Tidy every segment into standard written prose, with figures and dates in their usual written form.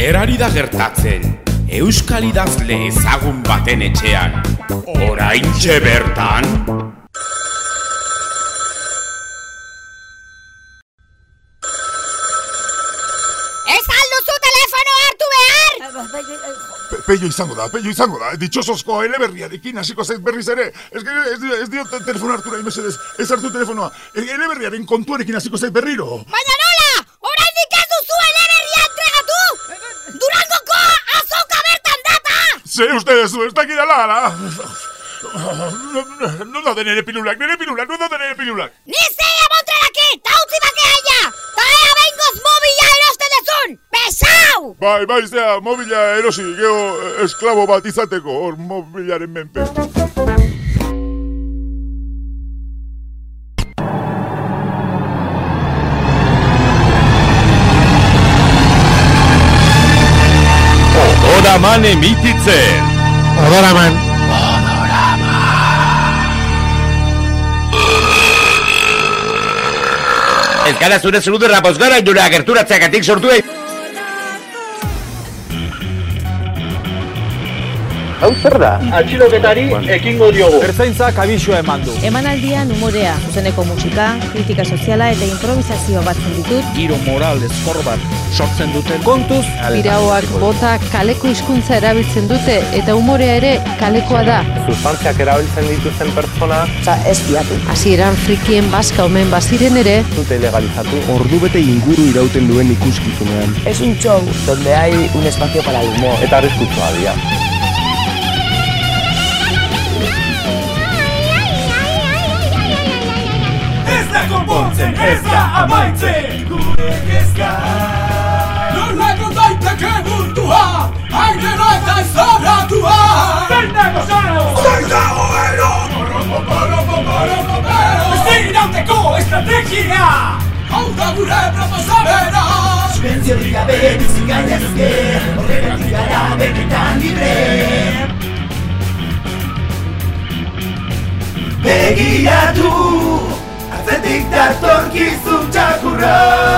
Zer ari da gertatzen? Euskal idazle ezagun baten etxean. Oraintxe bertan? Pello izango da. Ditxosozko eleberriarekin hasiko zait berriz ere. Ez dio telefono hartu nahi, mesedez. Ez hartu telefonoa. Eleberriaren kontuarekin hasiko zait berriro. Baina nola! Oraindik ez duzu eleberria entregatu! Durangoko azoka bertan data! Ze uste dezu, ez dakit ala. No da nere pilulak. Ni zeia montreraki, ta utzi bakeaia! Ta ea behingoz mobila eroste dezun! Besau! Bai, zea, mobila erosi, geho esklabo bat izateko, hor mobilaren menpe. Odoraman emititzen! Odoraman! Ez gara zure zeluderra pozgara inura gerturatzeagatik sortu Hau zer da? Atxiloketari ekingo diogu. Ertzaintzak abisua eman du. Emanaldian umorea, zuzeneko musika, kritika soziala eta improvisazio batzen ditut. Giro moral ezkor bat sortzen duten. Kontuz, birauak, botak, kaleko hizkuntza erabiltzen dute eta umorea ere kalekoa da. Substantziak erabiltzen dituzten pertsona Ez diatu. Hasieran frikien bazka omen baziren ere. dute legalizatu. Ordubete inguru irauten duen ikuskizunean. Es un show donde hay un espacio para el humor. Eta arriskutsua dira. Konpontzen ez da amaitzen gure kezka Nolako daiteke muntua Ainera eta izobratua Zein dago zaro Zein dago ero Ezin irauteko estrategia Hau da gure proposamena Subentziorik gabe bizik gainezke Horregatik gara benetan libre Begiratu Zetik datorkizun txakurra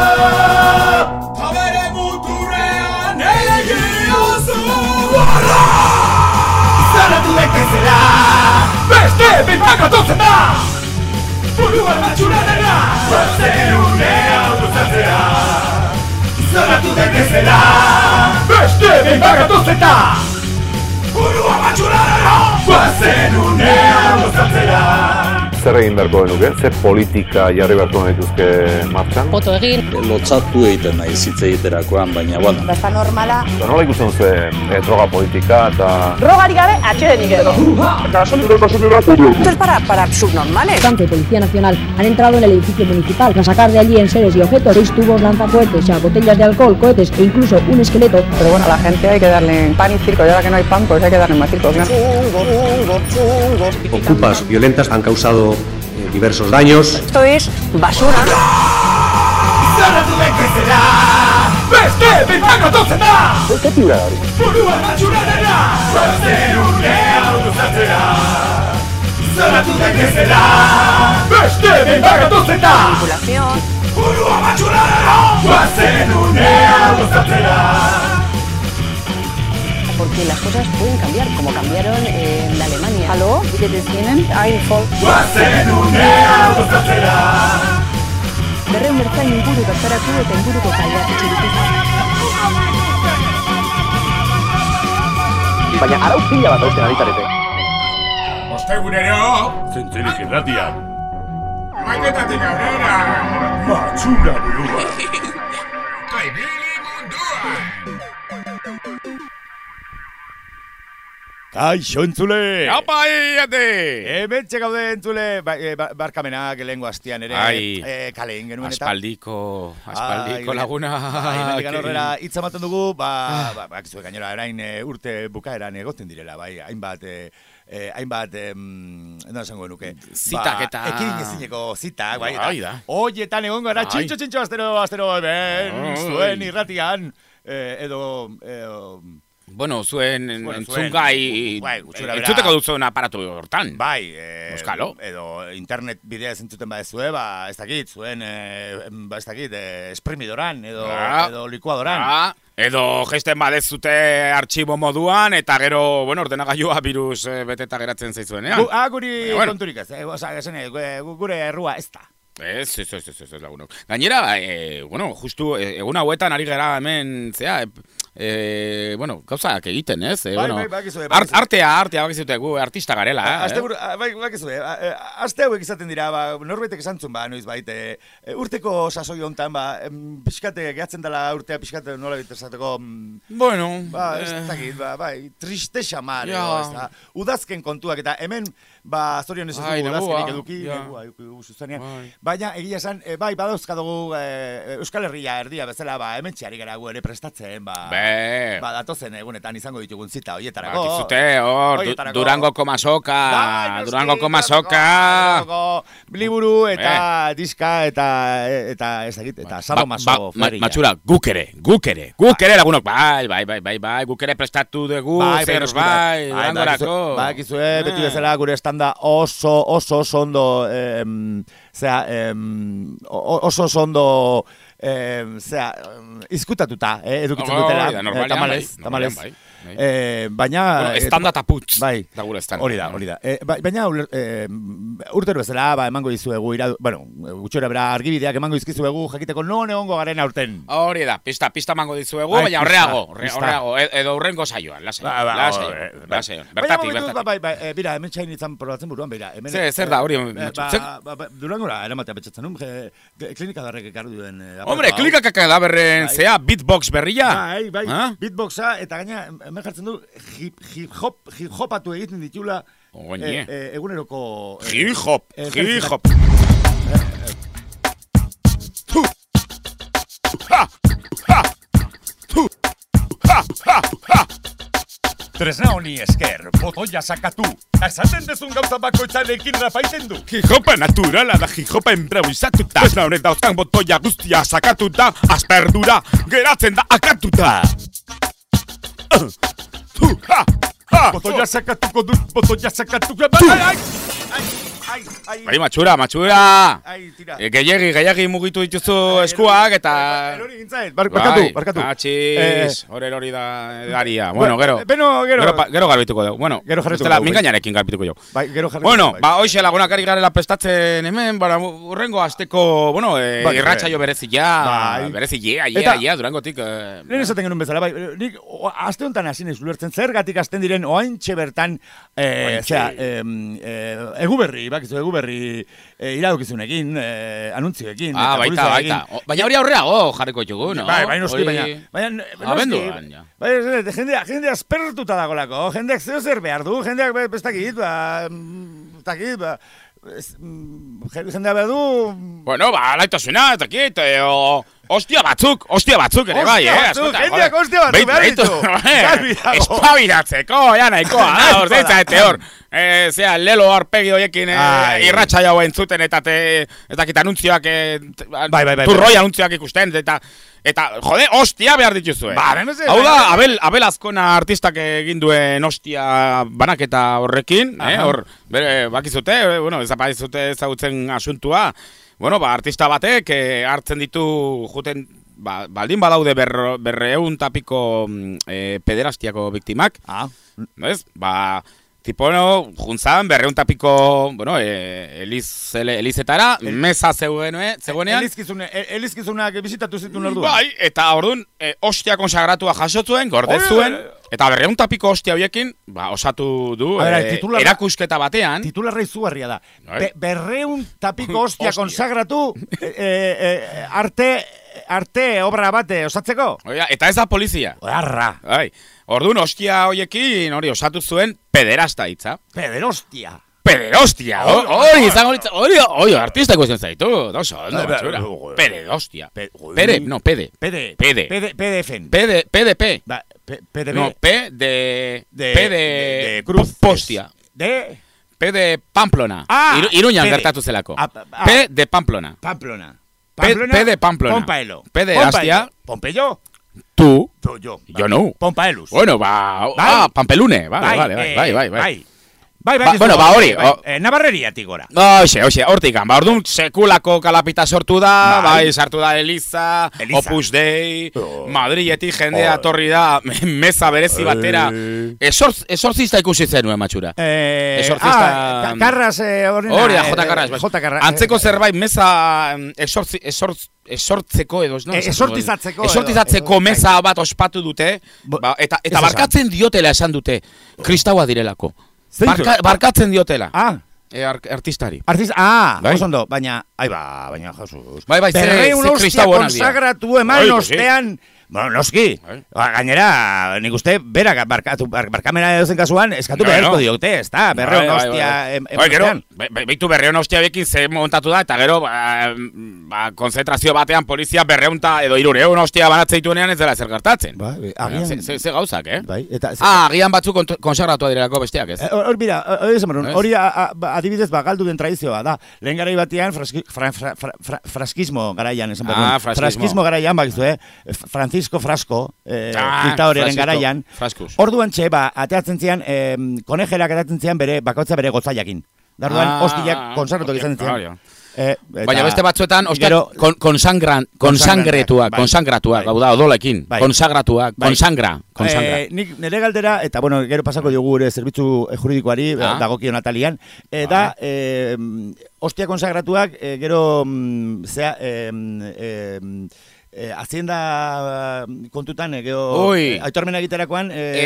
Tabere muturrean egiozu Bara! Zaratu dekezela Beste bintak atotzen da Buruan matxuranera Guazen unea guzatzea Zaratu dekezela Beste bintak atotzen da Buruan matxuranera Guazen unea guzatzea Zer egin beharko genuke? Zer politika jarri beharko genituzke martxan? Foto egin. Lotzatu egiten nahi zitze egiterakoan, baina, bueno. Basta normala. Nola ikusten duzu droga politika eta... Drogari gabe, atxedenik edo. Esto es para subnormales. Tanto Policía Nacional han entrado en el edificio municipal para sacar de allí enseres y objetos, 6 tubos, lanzacohetes, botellas de alcohol, cohetes e incluso un esqueleto. Pero bueno, a la gente hay que darle pan y circo, y ahora que no hay pan, pues hay que darle más circo, ¿no? Ocupas violentas han causado diversos daños. Esto es basura. Zaratu dekezela Beste bintak atotzen da Zer tibura da hori? Buruan matxuranera Guazen unea guzatzea Zaratu dekezela Beste bintak atotzen da Manipulación. Buruan matxuranera Guazen unea guzatzea Porque las cosas pueden cambiar, como cambiaron en Alemania. ¿Aló? ¿Billetes tienen? Info. Guazen unea guzatzea Berreun ertzain inguru bertaratu eta inguruko kaleak itxi Baina arau pila bat hausten aritarete. Ostegunero Zentzelik irratian. Maiketatik aurrera Matxura burua. Kaibili munduan Kaixo entzule! Apa, ate! Hementxe gaude entzule, barkamenak lehengo hastian ere, kaleen genuen eta... Aspaldiko laguna... Mendikan horrela hitz ematen dugu, bakizue gainera, erain urte bukaeran egoten direla, hainbat, no esango nuke. Zitak eta... Ekidin ezineko zitak, da. Hoietan egongo era, txintxo, astero, ben, zuen irratian, edo... Bueno, zuen entzungai entzuteko duzuen aparatu hortan. Bai, Euskalo. Edo internet bidea zentzuten badezue, ez dakit, zuen, ez dakit, esprimidoran, edo likuadoran. Edo gesten badezute artxibo moduan, eta gero, bueno, ordenagailua virus beteta geratzen zaizuenean. Guri konturik ez, gure errua ez da. Ez, lagunok. Gainera, bueno, justu egun hauetan ari gara hemen, bueno, gauzak egiten, ez? Artea, bakizute, gu artista garela. Bakizue, aste hauek izaten dira, norbaitek esan zuen, noiz baite, urteko sasoi hontan, pixkate, gehatzen dela urtea pixkate nola bitezateko... Bueno... Ez dakit, triste xamar, udazken kontuak, eta hemen, zorion ez dugu udazkenik eduki, zuzenean. Baina, egia esan, badauzka dugu Euskal Herria erdia bezala, hemen txari gara gu ere prestatzen, datozen egunetan izango ditugun zita horietarako. Bakizute, Durangoko masoka, liburu eta diska eta ez dakit, eta sado maso feria. Matxura, guk ere lagunok, bai, guk ere prestatu dugu, Durangorako. Bakizue, beti bezala gure estanda oso ondo, oso ondo izkutatuta edukitzen dutela, tamalez. Baina... Estanda taputz. Hori da. Baina urtero bezala emango dizuegu, gutxora bera argibideak emango dizkizuegu jakiteko non egongo garen aurten. Hori da, pista emango dizuegu, baina horreago, edo urrengo saioan, lasai. Bertatik. Bira, hemen txain izan probatzen buruan, bira. Zer da, hori... Durangora, eramatea betxetzen nun, klinika darrek ekarri duen... Hombre, klinika kadaberren zea, beatbox berria. Bai, beatboxa, eta gaina... Hemen jartzen du, hip-hopatu egiten ditula eguneroko... Hip-hop. Tresna honi esker, botoia sakatu. Esaten dezun gauza bakoitzarekin rafaiten du. Hip-hopa naturala da, hip-hopa improvisatuta. Tresna honen dauzkan botoia guztia sakatuta, asperdura geratzen da akatuta. Botoia sakatuko dut, Bai, matxura. Gehiagi mugitu dituzu eskuak, eta... Erori gintzait, barkatu. Atxiz, hori da edaria. Bueno, gero garbituko dugu. Bueno, mingainarekin garbituko dugu. Bai, gero jarrituko. Bueno, hoxe lagunak ari garela prestatzen hemen, urrengo azteko, irratsaio berezia, Durangotik. Lehen esaten genuen bezala, bai, nik aste honetan hasi naiz ulertzen zergatik hasten diren oaintxe bertan, egu berri iradokizunekin, anuntzioekin, eta baita. Baina hori aurreago jarriko txugu, no? Bai, noski, baina... Abenduan, ja. Jendea aspertuta dagolako, jendeak zeo zer behar du, jendeak bestakit, jendea behar du... Bueno, laitasuna, ez dakit, Ostia batzuk ere bai, jendeak ostia batzuk behar ditu. Espabiratzeko, nahikoa, ordeitza hor. Lelo arpegi horiekin irratxa jau entzuten eta anuntzioak, turroi anuntzioak ikusten, eta jode, ostia behar dituzue. Hau da, Abel Azkona artistak egin duen ostia banaketa horrekin, bakizute, ezagutzen asuntua, artista batek hartzen ditu juten, baldin badaude 200 tapiko pederastiako biktimak, juntzan 200 tapiko, elizetara, meza zegoenean. Elizkizunak bizitatu zituen orduan. Bai, eta orduan, ostia konsagratua jasotzuen, gordezuen, eta 200 tapiko ostia horiekin, osatu du, erakusketa batean. Titularra izugarria da. 200 tapiko ostia konsagratu, arte obra bate osatzeko. Eta ez da polizia. Oarra. Orduan, ostia horiekin osatu zuen pederasta hitza. Pederostia. Hori artista ikusten zaitu. Pederostia. PDP. No, P de Postia. P de Pamplona. Iruñan gertatu zelako. P de Pamplona. P de Pamplona. Pompaelo. P de Astia. Pompeyo. Tú? Yo no. Pompaelus. Bueno, Pampelune. Bai. Bueno, hori. Navarreriatik gora. Oxe, hortikan. Orduan sekulako kalapita sortu da, sartu da Eliza, Opus Dei, Madriletik jendea torri da, meza berezi batera. Esortzista ikusi zenuen, matxura. Esortzista... Karras, hori da, J. Karras. Antzeko zerbait, meza esortzeko edo, no? Esortizatzeko meza bat ospatu dute, eta barkatzen diotela esan dute, kristaua direlako. Barkatzen diotela. Artistari. Osondo, baina, Jesus. Berreun ostia konsagratu eman ostean, noski, gainera, nik uste, berak barkamena edozen kasuan, eskatu beharko diote, ez da, berreun ostia ematean. Beitu berreun ostia bekin ze montatu da, eta gero, konzentrazio batean polizia berreunta edo 300 ostia banatzeituenean ez dela zer gertatzen. Ze gauzak, agian batzuk konsagratua direlako besteak, ez? Hori adibidez galdu den tradizioa da. Lehen garai batean, fraskismo garaian, fraskismo garaian, bakizu, Francisco Frasco, diktadorearen garaian, orduan ateatzen zian, konejerak ateatzen zian bakoitza bere gotzaiakin. Darduan, hostiak konsagratuak izan zian. Baina beste batzuetan, konsangratuak, hau da, odolekin, konsagratuak, konsangra. Nik nire galdera, eta bueno, gero pasako diogu gure zerbitzu juridikoari, dagokion atalian, da, hostia konsagratuak, gero, Hacienda kontutan, aitormena egiterakoan,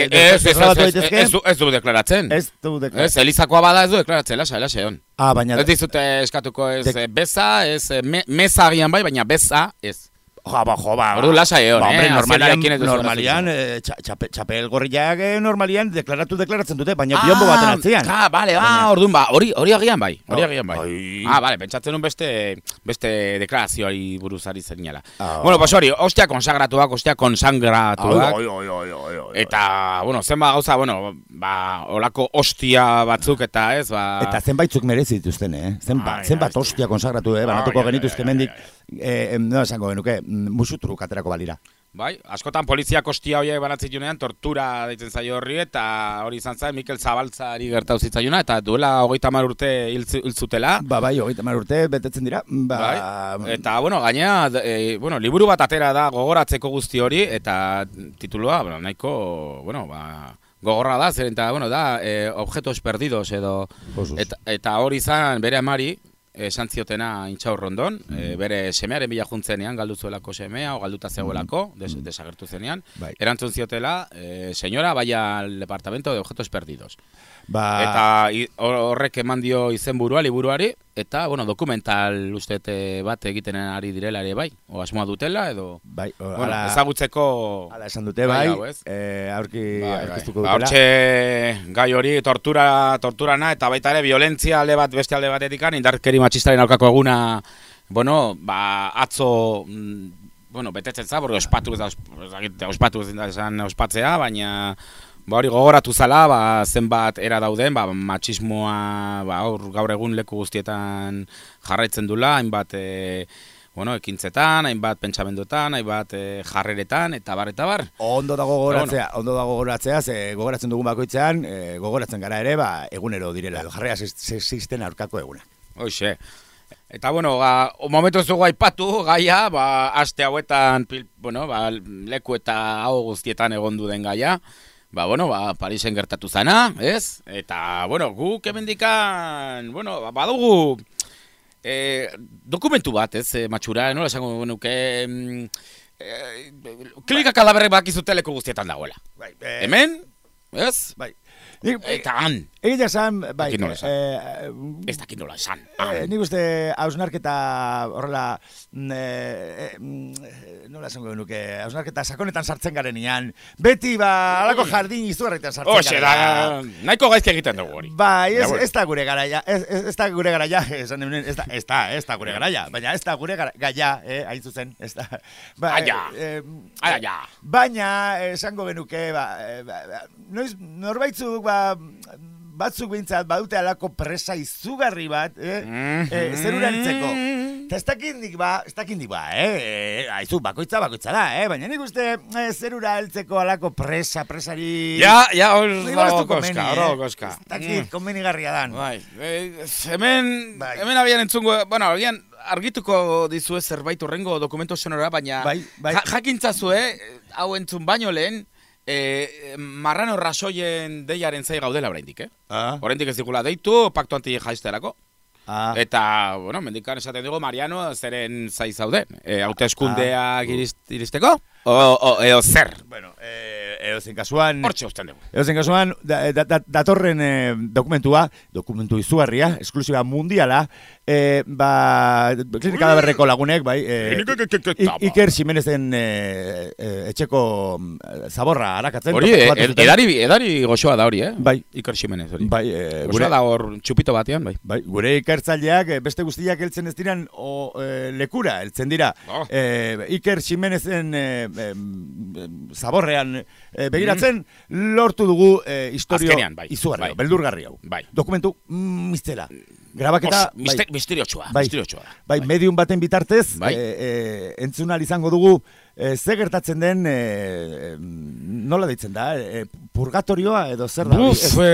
ez du deklaratzen. Ez, Elizakoa bada ez du deklaratzen, lasa hon. Ez dizute eskatuko ez beza, ez meza agian bai, baina beza ez. Ordu lasa egon, normalian, txapel gorriak normalian deklaratzen dute, baina biombo baten atzean. Orduan hori agian bai. Pentsatzen un beste deklarazioari buruzari zerinala. Bueno, pues hori, ostia konsagratuak. Eta, bueno, zenba gauza, olako ostia batzuk eta ez, Eta zenbaitzuk merezi dituzten, zenbat ostia konsagratu, banatuko genituzke mendik, no esango genuke, musutruk aterako balira. Bai, askotan poliziak ostia horiek banatzitunean tortura deitzen zaio horri, eta hori izan zen Mikel Zabaltzari gertatu zitzaiuna, eta duela 30 urte hiltzutela. Bai, 30 urte betetzen dira. Eta, gainea, liburu bat atera da gogoratzeko guzti hori, eta titulua, nahiko, gogorra da, zeren eta, da, objetos perdidos edo, eta hori izan bere amari, esan ziotena Intxaur Rondon, bere semearen bila juntzenean, galdu zuelako semea, o galduta zegoelako, desagertu zenean, erantzun ziotela, señora, vaya al departamento de objetos perdidos. Eta horrek eman dio izenburua, liburuari, eta, dokumental ustete bat egiten ari direla ere bai, o asmoa dutela, edo ezagutzeko... Hala esan dute bai, aurkiztuko dutela. Hortxe gai hori torturana, eta baita ere violentzia beste alde batetikan, indarkeri matxistaren aurkako eguna, atzo, betetzen za, porque ospatu ezin ospatzea, baina... hori gogoratu zala, zenbat era dauden, matxismoa gaur egun leku guztietan jarraitzen dula, hainbat ekintzetan, hainbat pentsamenduetan, hainbat jarreretan, eta bar. Ondo dago gogoratzea, ze gogoratzen dugun bakoitzean, gogoratzen gara ere, egunero direla, jarrea sexisten aurkako egunak. Hoxe. Eta, momentu ez dugu aipatu, gaia, aste hauetan, leku eta hau guztietan egondu den gaia, Parisen gertatu zana, ez? Eta, guk emendikan, badugu dokumentu bat, ez, matxura, nola esango nuke, klinika kadaberrek bakizute leku guztietan dagoela. Hemen, ez? Eta han. Egia esan, ez dakit nola esan. Nik uste hausnarketa horrela, nola esango genuke, hausnarketa sakonetan sartzen garenean, beti alako jardin izugarretan sartzen garenean. Nahiko gaizki egiten dugu hori. Ez da gure garaia, ez da gure garaia, ez da gure garaia, baina ez da gure garaia, hain zuzen, ez da. Baina, esango genuke, norbaitzuk, batzuk bintzat badute alako presa izugarri bat, zeruraritzeko. Ez dakindik ba, aizu, bakoitza da, baina nik uste zerura heltzeko alako presari... Ja, hor koska. Ez dakit, konbenigarria dan. Bai, hemen abian entzungo, bueno, abian argituko dizue zerbait horrengo dokumento sonora, baina jakintzazue, hau entzun baino lehen, Marrano Rasoien deiaren zai gaudela oraindik, Oraindik ez digula deitu, paktu anti jaizterako. Eta, bueno, mendikan esaten dugu, Mariano, zeren zai zauden. Hauteskundeak iristeko? Edo zer? Bueno, edozen kasuan... Hortxe usten dugu. Edozen kasuan, datorren dokumentu izugarria, esklusiba mundiala, Klinika da berreko lagunek, bai, Iker Ximenezen etxeko zaborra harakatzen. Hori, edari goxoa da hori, Bai. Iker Ximenez hori. Bai, goxoa da hor txupito batean, bai. Bai, gure ikertzaileak beste guztiak heltzen ez diran lekura heltzen dira. Iker Ximenezen zaborrean begiratzen lortu dugu historio izugarri, beldurgarri hau. Dokumentu mistela. Grabaketa... Misteriotsua. Bai, medium baten bitartez, entzun ahal izango dugu, ze gertatzen den, nola deitzen da, purgatorioa edo zer da?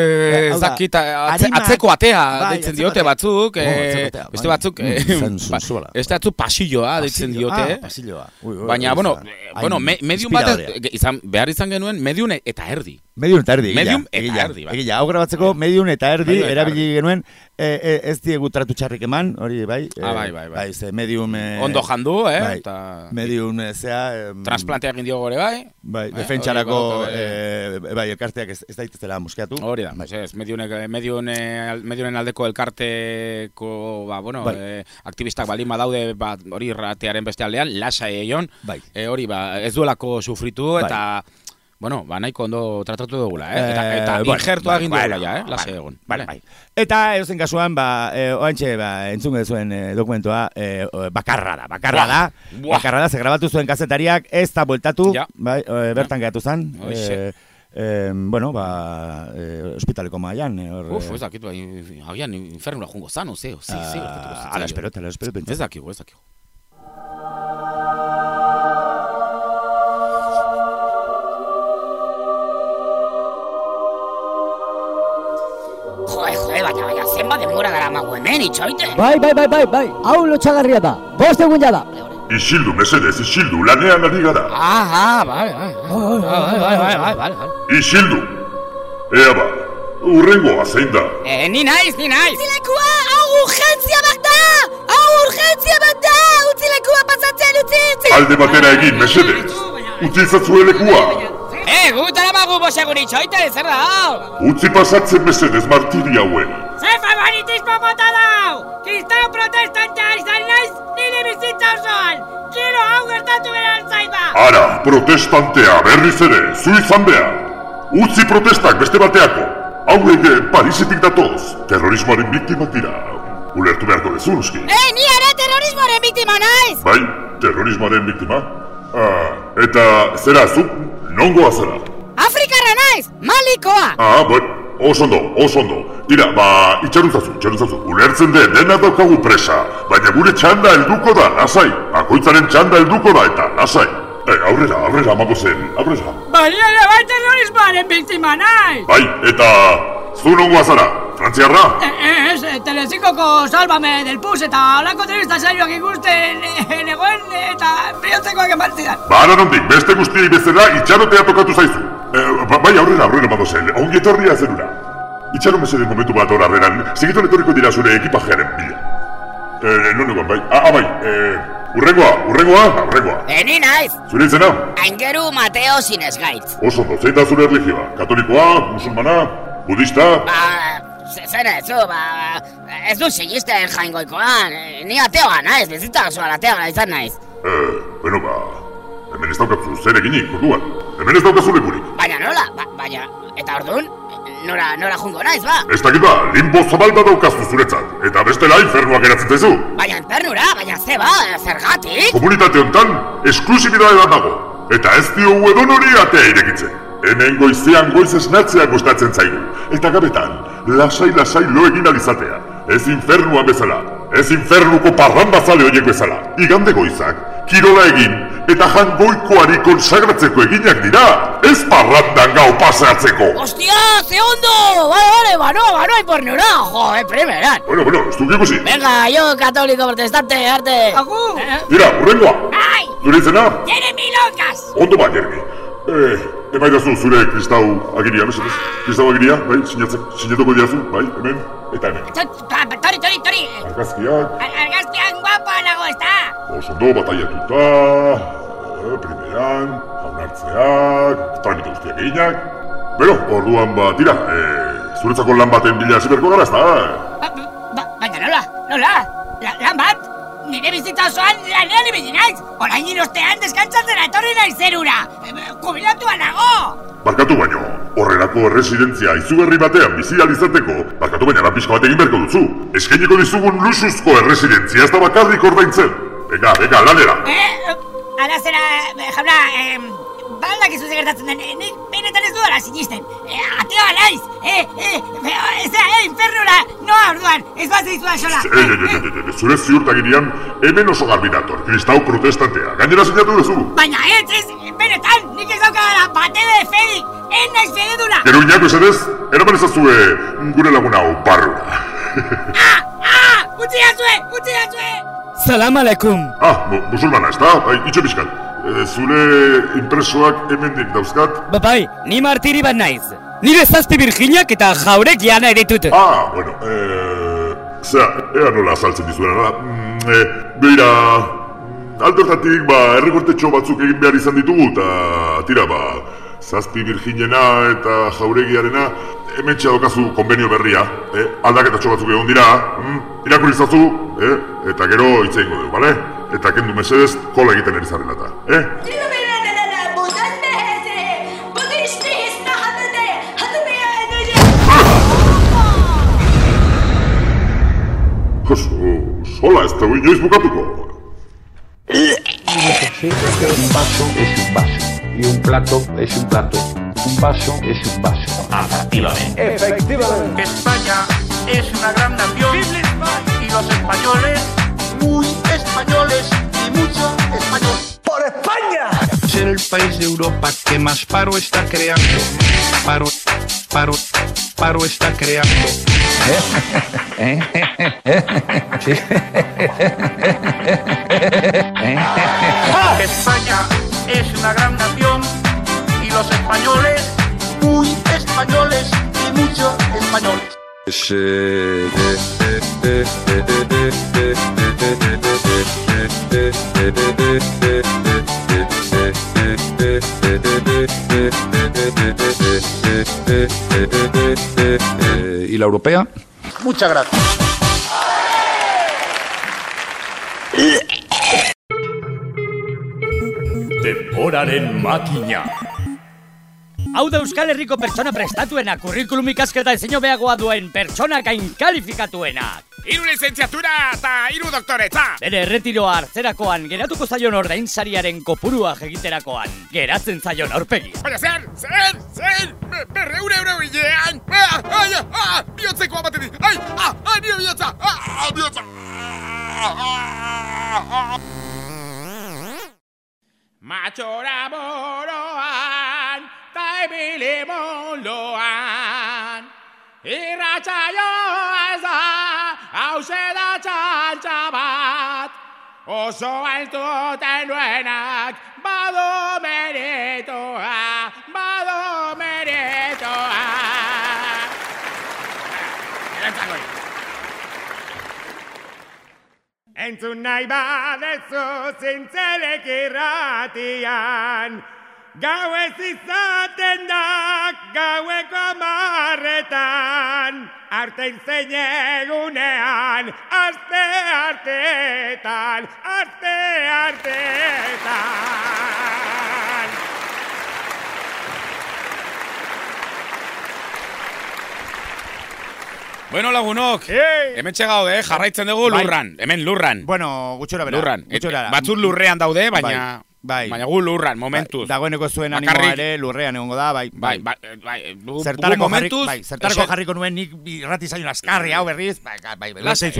Atzeko atea deitzen diote batzuk, beste batzuk, beste batzuk pasilloa deitzen diote. Baina, bueno, medium bat, behar izan genuen, medium eta erdi. Medium eta erdi, egila. Hau grabatzeko, medium eta erdi, erabili genuen, ez diegu tratu txarrik eman, hori, bai. Bai, medium... Ondo jandu, medium, zea... Transplanteak indio gore, bai. Bai, defentsarako, bai, elkarteak ez daitezela muskeatu. Hori da, mediunen aldeko elkarteko, aktivistak baldin badaude, hori irratearen beste aldean, lasa eion, hori, ez duelako sufritu, eta... Bueno, nahiko ondo tratatu dugula, eta injertua egin dugula, lasa egon. Eta, edozen kasuan, oantxe, entzungo zuen dokumentua, bakarra da, ze grabatu zuen kazetariak, ez da bueltatu, bertan gehatu zen, ospitaleko maian. Ez dakit, agian infernura jungo zan, ozeo, ala espero. Ez dakigu. Baina, zenba denbora gara magu hemen, itxoite? Bai, hau lotxagarria da, 5 egun jada. Isildu, mesedez, isildu, lanean ari gara. Bai. Isildu, ea ba, urrengoa zein da. Ni naiz. Utzilekua, hau urgentzia bat da! Utzilekua pasatzen, utzi! Alde batera egin, mesedez, utzi izatzue lekua. Gutara magu bosegun itxoite, zer da hau? Utzi pasatzen mesedez martiri hauen. Ze favoritismo bota dau! Kristau protestantea izan naiz, nire bizitza osoan! Giro hau gertatu beran zaiba! Ara, protestantea berriz ere, zu izan behar! Utzi protestak beste bateako! Hauek Parisetik datoz, terrorismoaren biktimak dira. Ulertu beharko dezu, nuski? Ni ere terrorismoaren biktima naiz! Bai, terrorismoaren biktima? Eta zera zu? Nongoa zera? Afrikarra naiz, Malikoa! Oso ondo. Tira, itxarutzazu. Ulertzen dena daukagu presa, baina gure txanda helduko da, lasai. Bakoitzaren txanda helduko da eta, lasai. Aurrera, amago zen, aurrera. Baina ere bai terrorismoaren biktima naiz! Bai, eta zu nongoa zara? Frantziarra? Ez, Telezikoko Sálvame del Pus eta holako telebista saioak ikusten egoen eta bihotzekoak eman zidan. Bara nondik, beste guztiei bezala itxarotea tokatu zaizu. Bai, aurrera madozen, ongi etorria zerura. Itxaro meseden momentu bat hor arreran, segiton etorriko dira zure ekipajearen bila. Nonegoan, bai. Bai, urrengoa. Ni naiz. Zure izena? Aingeru Mateo Sinesgaitz. Oso, zein da zure religioa? Katolikoa, musulmana, budista? Ez du sigisten jaingoikoan. Ni ateoa naiz, bizitza osoan ateoa izan naiz. Hemen ez daukatzu zer eginik, orduan. Hemen ez daukazu lekurik. Baina nola, eta orduan, nora jungo naiz, ba? Ez dakit ba, limbo zabal bat daukazu zuretzat, eta bestela infernua geratzen zaizu. Baina infernura, zeba, zergatik? Komunitate hontan, esklusibidade dago, eta ez diogu edonori atea irekitzen. Hemen goizean goiz esnatzea gustatzen zaigu, eta gabetan, lasai lo egin alizatea, ez infernua bezala. Ez infernuko parrandazale horiek bezala. Igande goizak, kirola egin, eta jangoikoari konsagratzeko eginak dira. Ez parrandan gau paseatzeko. Hostia, ze ondo! Vale, hay por nora, joder, primeran. Bueno, ez duk ikusi. Venga, yo católico protestante, arte. Agur! Tira, urrengoa. Ai! Zure izena? Jeremy Lucas! Ondo bat, Jeremy. Emaidazu zure kristau agiria, mesedez? Kristau agiria, bai, sinatuko diazu, bai, hemen, eta hemen. Tori! Argazkiak. Argazkiak guapa nago, ez da? Osondo bataiatuta, primeran, jaunartzeak, tramite guztiak eginak. Bero, orduan tira, zuretzako lan baten bila ziberko gara, ez da? Baina nola? Lan bat? Nire bizitza osoan lanean ibili naiz. Orain irostean deskantzatzera etorri naiz zerura. Jubilatua nago. Barkatu baino, horrelako erresidentzia izugarri batean bizi izateko, barkatu baina lan pixka bat egin berko duzu. Eskainiko dizugun luxuzko erresidentzia ez da bakarrik ordaintzen. Venga, lanera. Ala zera, jauna, baldak izu gertatzen den, nik benetan ez duela sinisten. Ateo naiz, infernura, noa orduan, ez bat zeizua sola. Zure ziurtagirian, hemen oso garbi dator, kristau protestantea, gainera sinatu duzu. Baina ez, benetan, nik ez daukadala batede fedik, naiz fededuna. Gero inako esan ez, eraman ezazue gure laguna hau barrura. Utsi dazue! Salam aleikum. Musulmana, ez da? Itxo pixkat. Zure impresoak hemendik dauzkat? Bai, ni martiri bat naiz. Nire 7 birjinak eta jaurek jana eritut. Bueno, ea nola saltzen dizuena, beira, altortatik, errekortetxo batzuk egin behar izan ditugu, eta tira, 7 birjinena eta jauregiarena, hemen txadokazu konbenio berria, aldaketatxo batzuk egon dira, irakurrizazu, eta gero hitz egingo dugu, bale? Eta kendu mesedez, kola egiten erizarren eta, Hola, ez dago inoiz bukatuko. Un vaso es un vaso y un plato es un plato. Un vaso es un vaso. Efectivamente. España es una gran nación y los españoles, muy españoles y mucho español. ¡Por España! Ser el país de Europa que más paro está creando. Paro está creando. España es una gran nación y los españoles, muy españoles y mucho español. ¿Y la europea? Muchas gracias. Denboraren makina. Hau da Euskal Herriko pertsona prestatuena, kurrikulum ikasketa ezinhobeagoa duen pertsona kalifikatuenak. 3 lizentziatura eta 3 doktoretza. Bere erretiroa hartzerakoan, geratuko zaion ordainsariaren kopurua egiterakoan, geratzen zaion aurpegi. Baina zer, 100 euro bilean. Bihotzekoa batetik. Nire bihotza. Matxora moroan, ta ebile munduan. Irratsaioa ez da, hauze da txantxa bat. Oso altuten duenak, badu meritoa. Entzun nahi badezu zintzelek irratian, gauez izaten da gaueko 10:00, artein zein egunean, aste artetan. Bueno, lagunok, hemen jarraitzen dugu lurran, hemen lurran. Bueno, gutxora bera. Batzut lurrean daude, baina... baina gu lurran, momentuz. Dagoeneko zuen animoa ere lurrean egongo da, bai. Zertarako jarriko nuen nik irrati zaino askarri hau berriz, bai,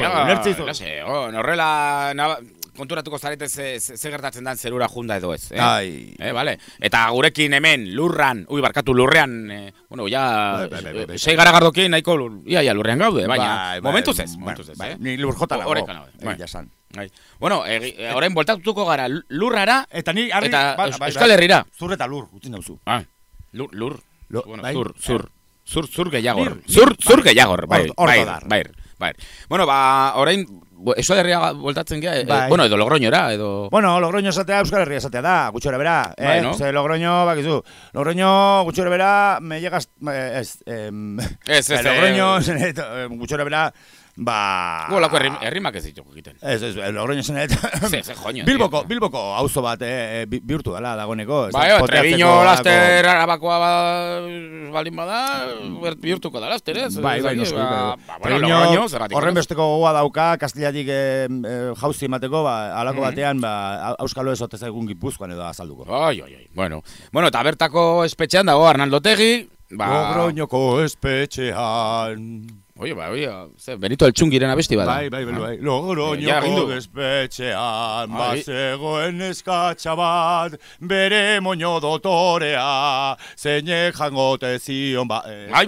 horrela konturatuko zarete ze gertatzen dan zerura junda edo ez, vale? Eta gurekin hemen lurrean, bueno, ja, sei garagardokin nahiko ia lurrean gaude, baina momentuz ez, ni lur jota lago, jasan. Bueno, orain voltatuko gara lurrara eta Euskal Herrira. Zur eta lur, utzin dauzu. Lur. Bueno, zur gehiagor. Zur gehiagor, bai. Bueno, orain Euskal Herria voltatzen gea, bueno, edo Logroñora, edo... Bueno, Logroño esatea Euskal Herria esatea da, gutxore bera. Ze Logroño, bakizu. Logroño, gutxore bera, me llegas... Logroño, gutxore bera... Lako errimak ez dituko egiten. Logroño zenet. Joño. Bilboko auzo bat bihurtu dela dagoeneko. Treviño laster arabakoa baldin bada, bihurtuko da laster, ez? Bai, Treviño horren besteko gogoa dauka, Kastillatik jauzi emateko, alako batean, auskalo ez otez egun Gipuzkoan edo azalduko. Bueno, eta bertako espetxean dago Arnaldo Otegi. Logroñoko espetxean... Oie, Benito Eltxungiren abesti bada. Bai. Logroñoko espetxean, bazegoen eskatxa bat, bere moño dotorea, zeinek jangote zion, Vale.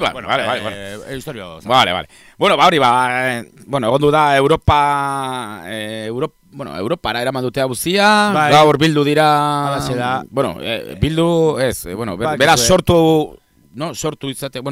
Bueno, hori, egondu da Europara eraman dute abuzia, gaur bildu dira... Bildu ez, bera sortu izate,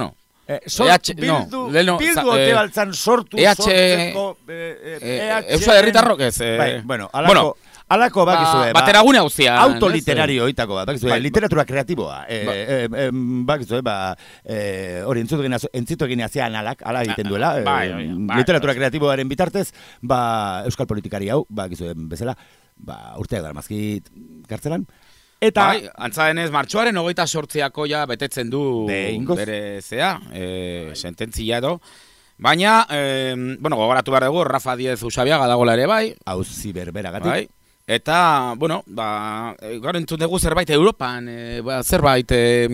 Bildu ote baltzan sortu sortzeko Euskal Herritarrok ez alako bakizue bateragune hauzia autoliterario oitako bat bakizue literatura kreatiboa bakizue hori entzitu egin azian ala egiten duela literatura kreatiboaren bitartez euskal politikari hau bakizue bezala urteak daramazkit kartzelan. Eta antza denez martxoaren 28ako ja betetzen du bere sententzia edo. Baina, gogoratu behar dugu, Rafa Díez Usabiaga dagoela ere bai. Auzi berberagatik. Bai. Eta, gaur entzun dugu zerbait Europan, zerbait,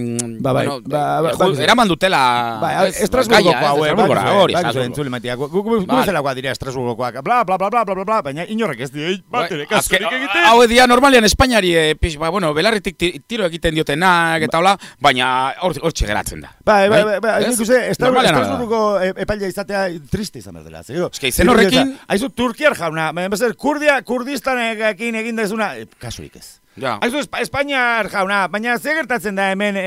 eraman dutela... Estrasburgoko hauek, entzule maitea, guzelakoa dira Estrasburgokoak, bla, baina inorrek ez dira, batere, kasurik egiten. Hau edia normalian Espainiari, belarritik tiro egiten diotenak, eta hola, baina hortxe geratzen da. Estrasburgoko epailea izatea triste izan behar dela. Zen horrekin... Aizu, Turkiar jauna, Kurdistanekin egin dezuna, kasurik ez. Aizu, Espainiar jauna, baina ze gertatzen da hemen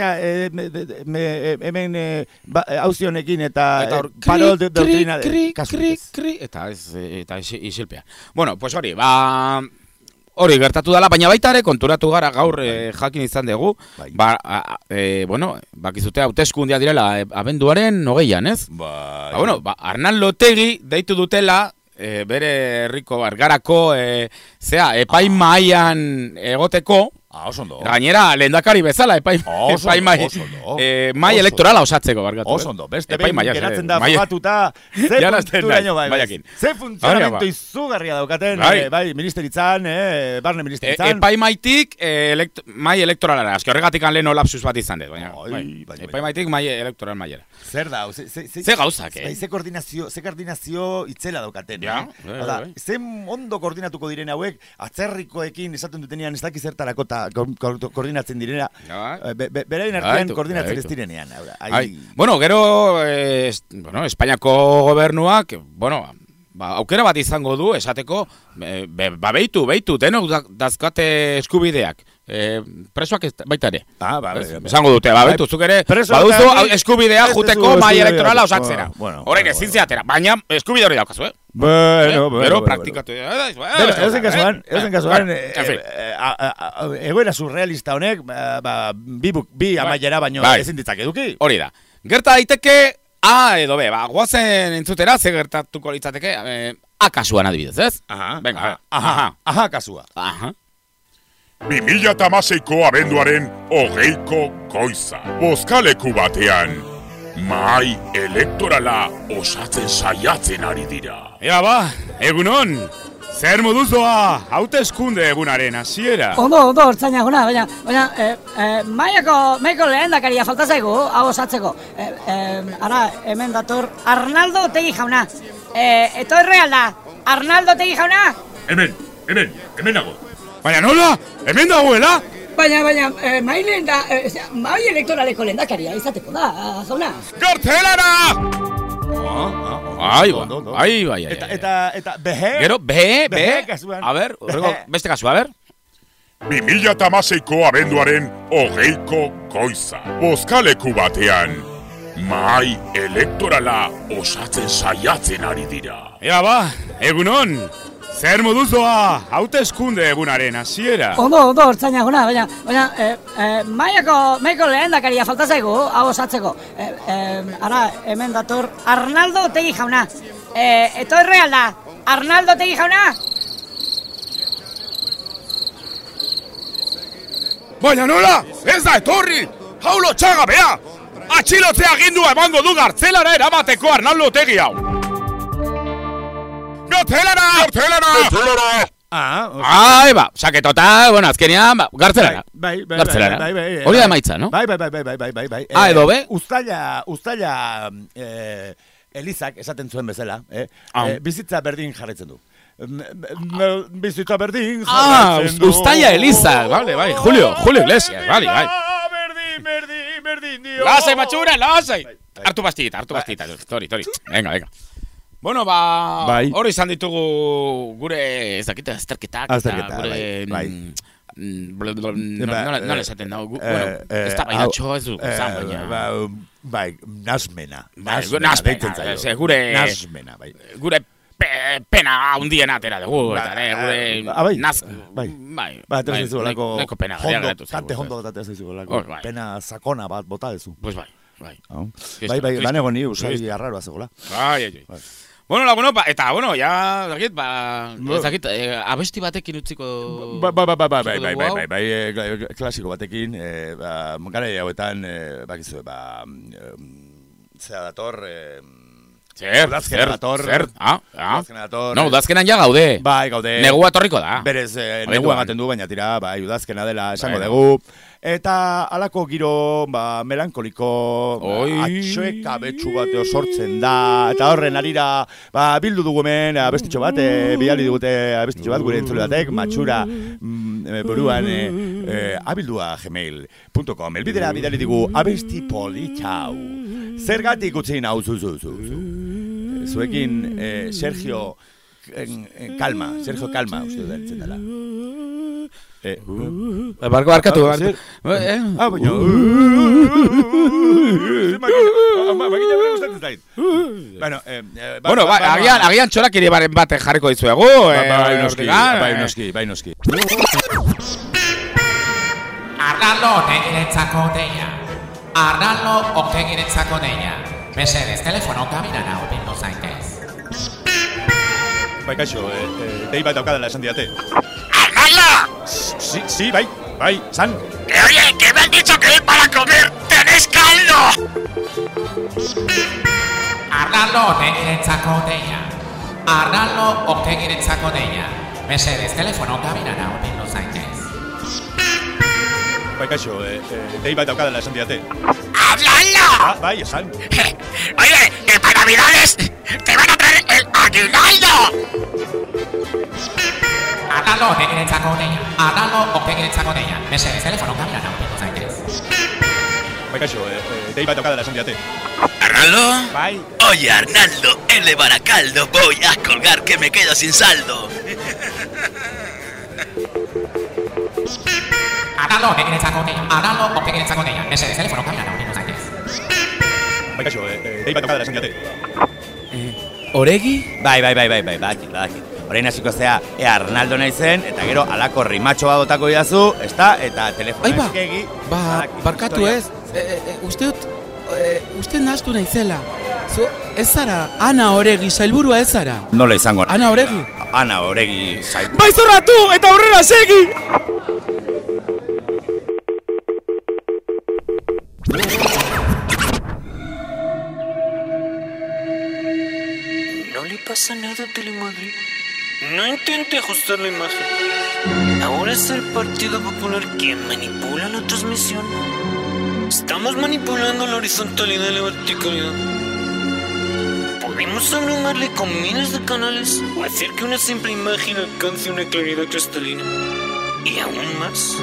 hauzionekin eta parol doktrina, kasurik ez. Eta isilpea. Bueno, pues hori, hori gertatu dela, baina baita ere konturatu gara gaur jakin izan dugu, bakizute hauteskundia direla abenduaren 9an, ez? Arnaldo Otegi deitu dutela, bere herriko Bergarako epaimahaian egoteko, gainera lehendakari bezala epaimahai elektorala osatzeko barkatu. Osondo, beste behin geratzen da fogatuta ze funtzionamentu izugarria daukaten ministeritzan, barne ministeritzan. Epaimaitik mai elektoralara, aski horregatik leheno lapsus bat izan dut, epaimaitik mai elektoral maiera. Zer da, ze gauzak, ze koordinazio itzela daukaten. Ze ondo koordinatuko diren hauek, atzerrikoekin esaten dutenean ez dakiz zertarako koordinatzen direna, beraien artean koordinatzen ez direnean. Gero, Espainiako gobernuak, aukera bat izango du, esateko, behitu, denok dazkate eskubideak. Presoak baita ere. Esango dute, behitu, zuk ere, baduzu eskubidea juteko mai elektorala osatzera. Horrein ezin zeatera, baina eskubide hori daukazu, Pero praktikatu. Eusen kasuan, egoera surrealista honek, bi amaiera baino ezin ditzak eduki. Hori da. Gerta daiteke A edo B, guazen entzutera, ze gertatuko litzateke, A kasuan adibidez, ez? Aha kasua. 2016ko abenduaren 20ko goiza. Bozkaleku batean, mahai elektorala osatzen saiatzen ari dira. Egunon, Zer moduzoa, hauteskunde egunaren hasiera. Ondo, hortzaina guna, baina, maiko lehendakaria falta zaigu, hau osatzeko. Ara, hemen dator, Arnaldo Otegi jauna. Eto erreal da, Arnaldo Otegi jauna? Hemen nago. Baina nola, hemen dagoela? Baina, mai elektoraleko lehendakaria izateko da, jauna. Kartelara! Bai. Eta behe? Gero, behe kasuan. A ber, beste kasu, a ber. 2016ko abenduaren 20ko goiza. Bozkaleku batean, mahai elektorala osatzen saiatzen ari dira. Ea ba, egunon. Zer moduzoa, hauteskunde egunaren hasiera. Ondo, hortzaina guna, baina, maiko lehendakaria falta zaigu, hau osatzeko. Ara, hemen dator, Arnaldo Otegi jauna. Eto erreal da, Arnaldo Otegi jauna? Baina nola, ez da etorri, jaulo txagabea! Atxilotzea agindua emango du gartzelara eramateko Arnaldo Otegi hau. Gartzelara! Eba, saketota, bueno, azkenean, gartzelara. Bai. Hori da emaitza, no? Bai. Edo be? Uztaila Elizak esaten zuen bezala, bizitza berdin jarretzen du. Bizitza berdin jarretzen du. Uztaila Eliza, bai, Julio Iglesias, bai. Berdin, dio. Lasai, matxura, lasai. Hartu pastita, tori. Venga. Bueno, hori izan ditugu gure, ez dakita, azterketak, gure... Nola esaten dago, ez da baidatxo, ez du, bai, nasmena. Gure pena hundiena atera dugu, neko pena. Kante hondo bat atera zaizugu, pena sakona bat bota dezu. Pues bai. Bai, banego ni usai arraroa zegoela. Bai. Bueno, eta, ya, zakit, abesti batekin utziko... Bai, klasiko batekin, gara hauetan, bakizu, zera dator... Udazkena dator. No, udazkenan ja gaude. Bai, gaude. Negua torriko da. Berez, negua ematen du, baina tira, bai, udazkena dela esango dugu. Eta alako giro, melankoliko, atxoeka betxu bat sortzen da. Eta horren arira, bildu dugu hemen, abestitxo bat, bidali dugute abestitxo bat, gure entzule batek, matxura buruan, abildua gmail.com. Elbidera bidali digu abesti politxau. Zergatik utzi nau zuzu. Zuekin Sergio Calma, uste da entzen dela. Barkatu. Baina... Makina bere gustatzen zait. Bueno, agian txorakiri baren bat jarriko dizuegu. Bai noski. Arnaldo Otegirentzako deia. Arnaldo Otegirentzako deia. Mesedez, telefono kabinara opindu zaitez. Bai, kaixo, dei bat daukadala esan diate. ¡Arnaldo! Sí, bai, san. Oye, que me han dicho que para comer tenés caldo. Arnaldo Otegirentzako deia. Arnaldo Otegirentzako deia. Mesedez, telefono kabinara opindu zaitez. Bai, kaixo, dei bat daukadala esan diate. ¡Arnaldo! Bai, esan. Oye, que para Navidades te van a traer el aguinaldo. Arnaldo Otegirentzako deia. Arnaldo Otegirentzako deia. Mesedez, telefono kabinara opindu zaitez. Bai, kaixo, dei bat daukadala esan diate. ¿Arnaldo? Bai. Oye, Arnaldo, el de Baracaldo, voy a colgar que me quedo sin saldo. Arnaldo Otegirentzako deia. Arnaldo Otegirentzako deia. Mesedez, telefono kabinara opindu zaitez. Bai, kaixo, dei bat daukadala esan diate. Oregi? Bai, badakit. Orain hasiko zea, Arnaldo naizen, eta gero alako rimatxo bat botako idazu, eta telefono eskegi. Barkatu ez, uste naztu naizela. Ez zara, Ana Oregi, sailburua ez zara. Nola izango? Ana Oregi? Ana Oregi, sailburua. Bai zorratu, eta aurrera segi! No le pasa nada a Telemadrid. No intente ajustar la imagen. Ahora es el Partido Popular quien manipula la transmisión. Estamos manipulando la horizontalidad y la verticalidad. Podemos abrumarle con miles de canales o hacer que una simple imagen alcance una claridad cristalina. Y aún más,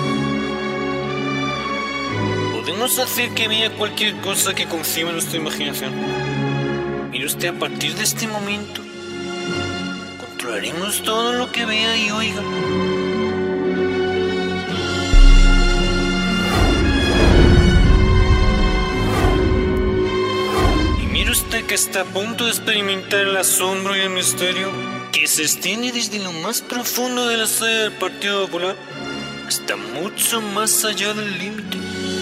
podemos hacer que vea cualquier cosa que conciba nuestra imaginación. Mire usted, a partir de este momento, controlaremos todo lo que vea y oiga. Y mire usted que está a punto de experimentar el asombro y el misterio que se extiende desde lo más profundo de la sede del Partido Popular hasta mucho más allá del límite.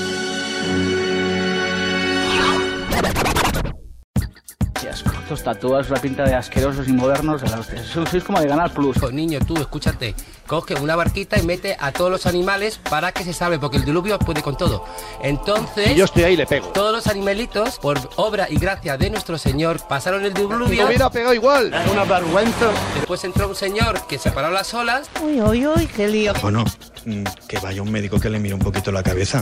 Estos tatuajes, la pinta de asquerosos y modernos, sois como de Canal Plus. Pues niño, tú, escúchate, coge una barquita y mete a todos los animales para que se salve, porque el diluvio puede con todo. Entonces, y yo estoy ahí, le pego. Todos los animalitos, por obra y gracia de nuestro Señor, pasaron el diluvio. Me hubiera pegado igual. Es una vergüenza. Después entró un señor que separó las olas. Uy, uy, uy, qué lío. Bueno, que vaya un médico que le mire un poquito la cabeza.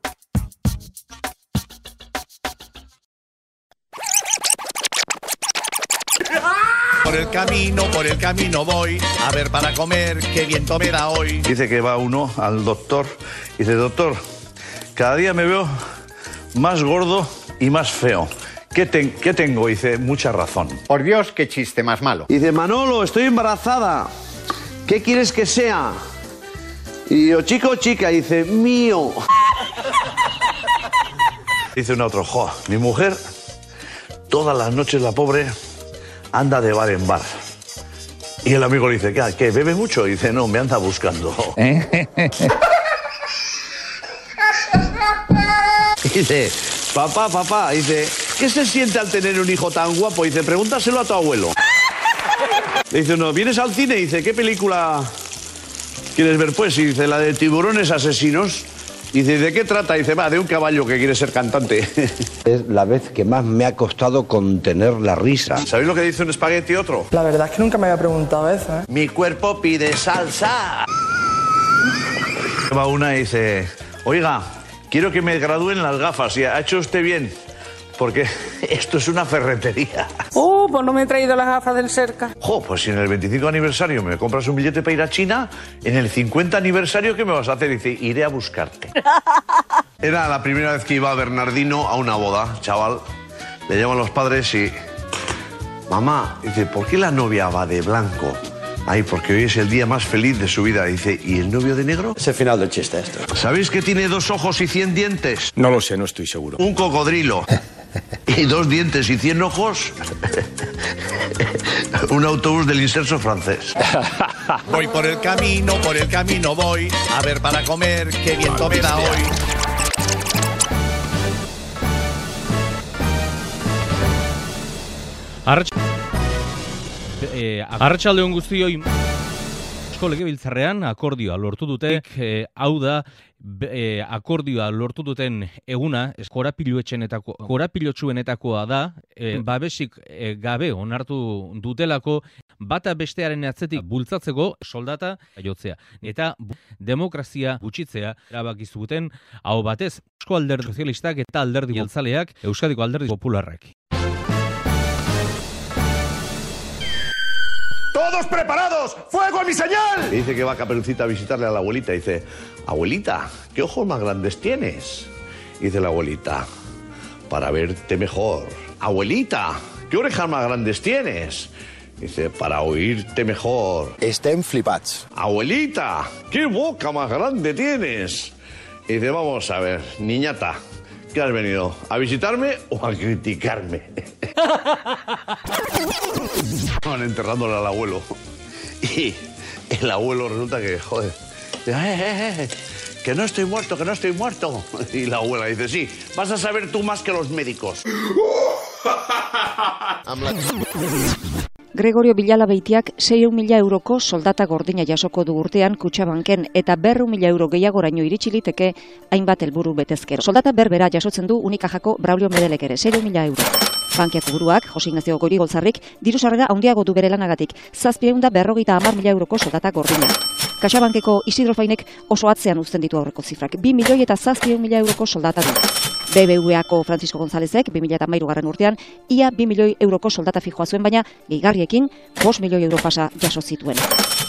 Por el camino voy, a ver para comer, qué viento me da hoy. Dice que va uno al doctor, dice, doctor, cada día me veo más gordo y más feo. ¿Qué tengo? Dice, mucha razón. Por Dios, qué chiste más malo. Dice, Manolo, estoy embarazada. ¿Qué quieres que sea? Y yo, chico o chica, dice, mío. Dice un otro, jo, mi mujer, todas las noches la pobre anda de bar en bar. Y el amigo le dice, ¿qué? ¿Bebe mucho? Y dice, no, me anda buscando. Dice, papá, dice, ¿qué se siente al tener un hijo tan guapo? Dice, pregúntaselo a tu abuelo. Le dice, no, ¿vienes al cine? Dice, ¿qué película quieres ver? Pues, y dice, la de tiburones asesinos. Y dice, ¿de qué trata? Y dice, va, de un caballo que quiere ser cantante. Es la vez que más me ha costado contener la risa. ¿Sabéis lo que dice un espagueti otro? La verdad es que nunca me había preguntado eso, ¿eh? Mi cuerpo pide salsa. Va una y dice, oiga, quiero que me gradúen las gafas. Y ha hecho usted bien, porque esto es una ferretería. Pues no me he traído las gafas del Cerca. Pues si en el 25 aniversario me compras un billete para ir a China, en el 50 aniversario, ¿qué me vas a hacer? Dice, iré a buscarte. Era la primera vez que iba Bernardino a una boda, chaval. Le llaman los padres y... Mamá, dice, ¿por qué la novia va de blanco? Ay, porque hoy es el día más feliz de su vida. Dice, ¿y el novio de negro? Es el final del chiste esto. ¿Sabéis que tiene 2 ojos y 100 dientes? No lo sé, no estoy seguro. Un cocodrilo. Y 2 dientes y 100 ojos. Un autobús del inserso francés. Voy por el camino voy, a ver para comer, qué viento me da hoy. Arratsaldeon guztioi. Eusko Legebiltzarrean akordioa lortu dute, hau da akordioa lortu duten eguna, korapilotsuenetakoa da, babesik gabe onartu dutelako, bata bestearen atzetik bultzatzeko soldata jotzea. Eta demokrazia gutxitzea erabaki zuten aho batez Eusko Alderdi Sozialistak eta Alderdi Jeltzaleak, Euskadiko Alderdi Popularrak. ¡Todos preparados! ¡Fuego a mi señal! Dice que va Caperucita a visitarle a la abuelita. Dice, abuelita, ¿qué ojos más grandes tienes? Dice la abuelita, para verte mejor. Abuelita, ¿qué orejas más grandes tienes? Dice, para oírte mejor. Estén flipats. Abuelita, ¿qué boca más grande tienes? Dice, vamos a ver, niñata, ¿qué has venido? ¿A visitarme o a criticarme? Van enterrándole al abuelo. Y el abuelo resulta que, joder, que no estoy muerto, que no estoy muerto. Y la abuela dice, sí, vas a saber tú más que los médicos. Gregorio Bilalabeitiak 600.000 euroko soldata gordina jasoko du urtean Kutxabanken eta 200.000 euro gehiagoraino iritsi liteke hainbat helburu betezkero. Soldata berbera jasotzen du Unikajako Braulio Medelek ere, 600.000 euro. Bankiako buruak, Jose Ignacio Goirigoltzarrik, diru sarrera handiago du bere lanagatik, 750.000 euroko soldata gordina. CaixaBankeko Isidro Fainek oso atzean uzten ditu aurreko zifrak, 2.700.000 euroko soldata du. BBVako Francisco Gonzálezek 2013 urtean ia 2 milioi euroko soldata fijoa zuen, baina gehigarriekin 5 milioi euro pasa jaso zituen.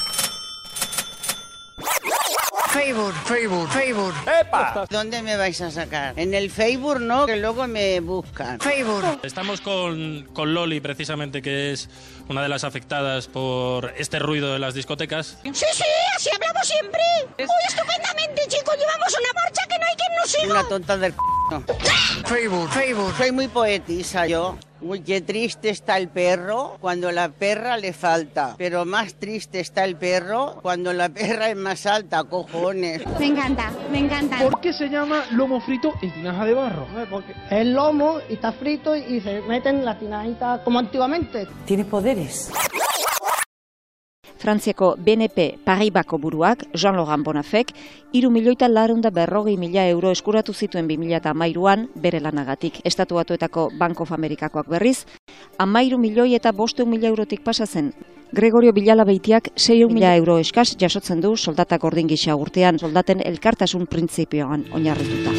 Facebook. ¡Epa! ¿Dónde me vais a sacar? En el Facebook no, que luego me buscan. Facebook. Estamos con Loli, precisamente, que es una de las afectadas por este ruido de las discotecas. Sí, así hablamos siempre. Muy estupendamente, chicos. Llevamos una marcha que no hay quien nos siga. Una tonta del c***. Facebook. Soy muy poetisa yo. Uy, qué triste está el perro cuando la perra le falta. Pero más triste está el perro cuando la perra es más alta, cojones. Me encanta. ¿Por qué se llama lomo frito en tinaja de barro? Porque es lomo y está frito y se meten la tinajita como antiguamente. Tiene poderes. Frantziako BNP Paribako buruak, Jean-Laurent Bonafek, 3.440.000 euro eskuratu zituen 2013an bere lanagatik. Estatu Batuetako Bank of Amerikakoak berriz, 13.500.000 eurotik pasa zen. Gregorio Bilalabeitiak 6.000 euro eskas jasotzen du soldata gordin gisa urtean, soldaten elkartasun printzipioan oinarrituta.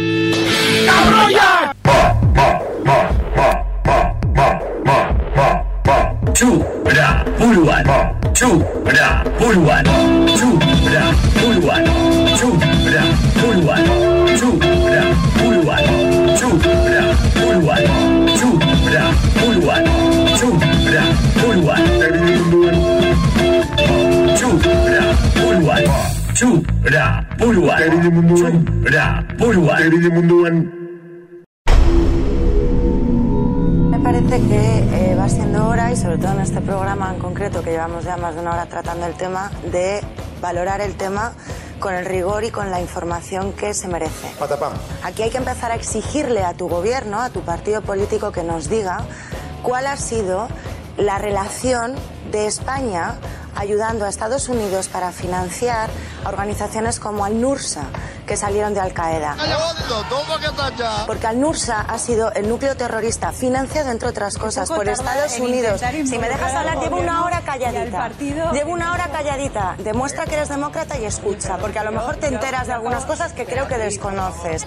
Chupra buruan. Chupra buruan. Chupra buruan. Chupra buruan. Chupra buruan. Chupra buruan. Chupra buruan. Chupra buruan. Chupra buruan. Chupra buruan. Chupra buruan. Me parece que va siendo hora, y sobre todo en este programa en concreto, que llevamos ya más de una hora tratando el tema, de valorar el tema con el rigor y con la información que se merece. Patapam. Aquí hay que empezar a exigirle a tu gobierno, a tu partido político, que nos diga cuál ha sido la relación de España ayudando a Estados Unidos para financiar a organizaciones como Al-Nusra, que salieron de Al-Qaeda. Porque Al-Nusra ha sido el núcleo terrorista financiado, entre otras cosas, por Estados Unidos. Si me dejas hablar, llevo una hora calladita. Llevo una hora calladita. Demuestra que eres demócrata y escucha, porque a lo mejor te enteras de algunas cosas que creo que desconoces.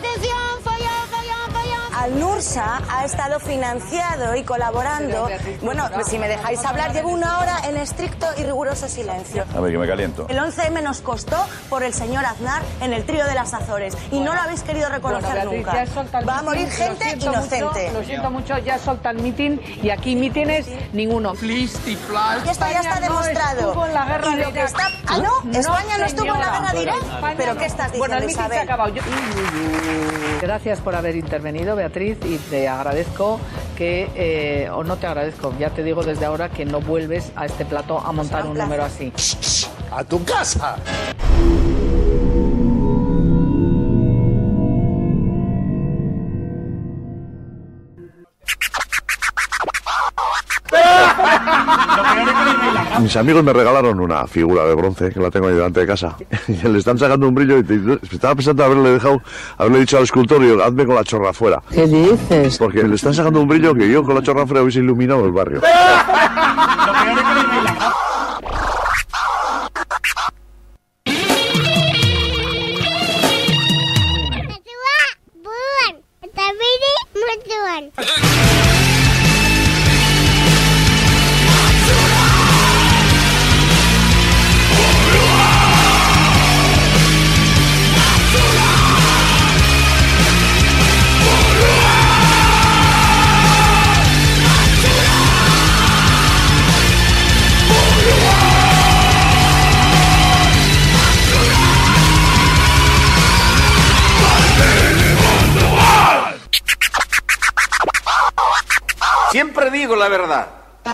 Al-Nusra ha estado financiado y colaborando. Bueno, si me dejáis hablar, llevo una hora en estricto y riguroso silencio. A ver, que me caliento. El 11M nos costó por el señor Aznar en el trío de las Azores y no lo habéis querido reconocer nunca. Va a morir gente inocente. Lo siento mucho, ya solta el mitin y aquí mítines ninguno. Esto ya está demostrado. Estuvo en la guerra de Irak. Ah, no, España no estuvo en la guerra de Irak. ¿Pero qué estás diciendo, bueno, el mitin se ha Isabel? acabado. Gracias por haber intervenido, Beatriz, y te agradezco que, o no te agradezco, ya te digo desde ahora que no vuelves a este plato a montar un número así. ¡A tu casa! Mis amigos me regalaron una figura de bronce que la tengo ahí delante de casa y le están sacando un brillo y estaba pensando haberle dicho al escultor, y hazme con la chorra afuera. ¿Qué dices? Porque le están sacando un brillo que yo con la chorra afuera hubiese iluminado el barrio. Siempre digo la verdad,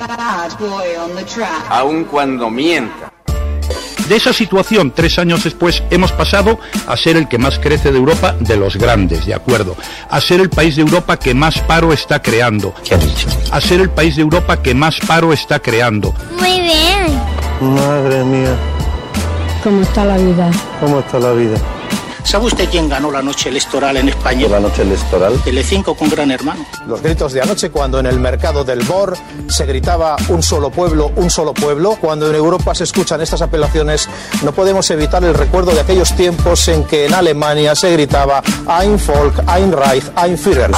aun cuando mienta. De esa situación, 3 años después, hemos pasado a ser el que más crece de Europa, de los grandes, ¿de acuerdo? A ser el país de Europa que más paro está creando. ¿Qué ha dicho? A ser el país de Europa que más paro está creando. Muy bien. Madre mía. ¿Cómo está la vida? ¿Cómo está la vida? ¿Sabe usted quién ganó la noche electoral en España? ¿La noche electoral? Telecinco con Gran Hermano. Los gritos de anoche cuando en el mercado del Bor se gritaba un solo pueblo, cuando en Europa se escuchan estas apelaciones, no podemos evitar el recuerdo de aquellos tiempos en que en Alemania se gritaba Ein Volk, ein Reich, ein Führer.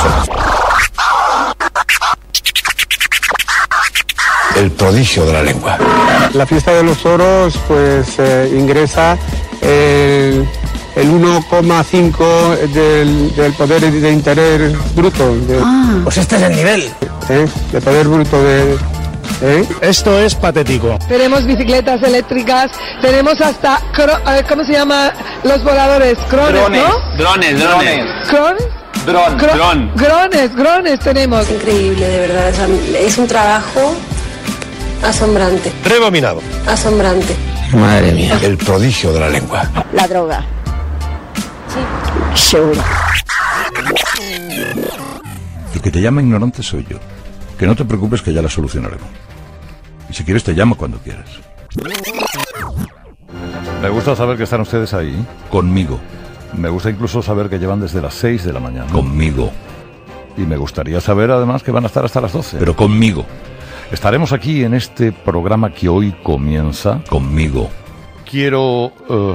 El prodigio de la lengua. La fiesta de los toros, pues ingresa el 1,5 del poder de interés bruto. Pues este es el nivel. De poder bruto de... Esto es patético. Tenemos bicicletas eléctricas, tenemos hasta, ¿cómo se llama? Los voladores, crones, ¿no? Drones. Drones tenemos. Increíble, de verdad. Es un trabajo asombrante. Rebominado. Asombrante. Madre mía. El prodigio de la lengua. La droga. Sí. Seguro. El que te llama ignorante soy yo. Que no te preocupes, que ya la solucionaremos. Y si quieres te llamo cuando quieras. Me gusta saber que están ustedes ahí, conmigo. Me gusta incluso saber que llevan desde las 6 de la mañana. Conmigo. Y me gustaría saber además que van a estar hasta las 12. Pero conmigo. Estaremos aquí en este programa que hoy comienza conmigo. Quiero